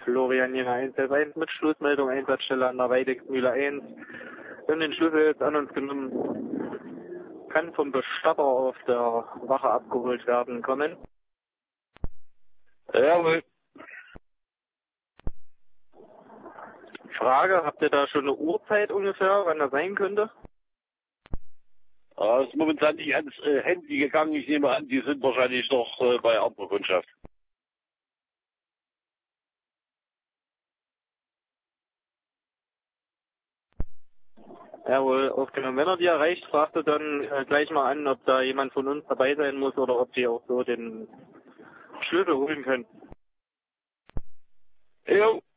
Florian Jena 111 mit Schlussmeldung, Einsatzstelle an der Weidecksmühle 1. Wir haben den Schlüssel jetzt an uns genommen. Kann vom Bestatter auf der Wache abgeholt werden. Kommen. Jawohl. Frage, habt ihr da schon eine Uhrzeit ungefähr, wann das sein könnte? Ist momentan nicht ans Handy gegangen. Ich nehme an, die sind wahrscheinlich noch bei anderer Kundschaft. Jawohl, aufgenommen. Wenn er die erreicht, fragt er dann gleich mal an, ob da jemand von uns dabei sein muss oder ob die auch so den Schlüssel holen können. Jo.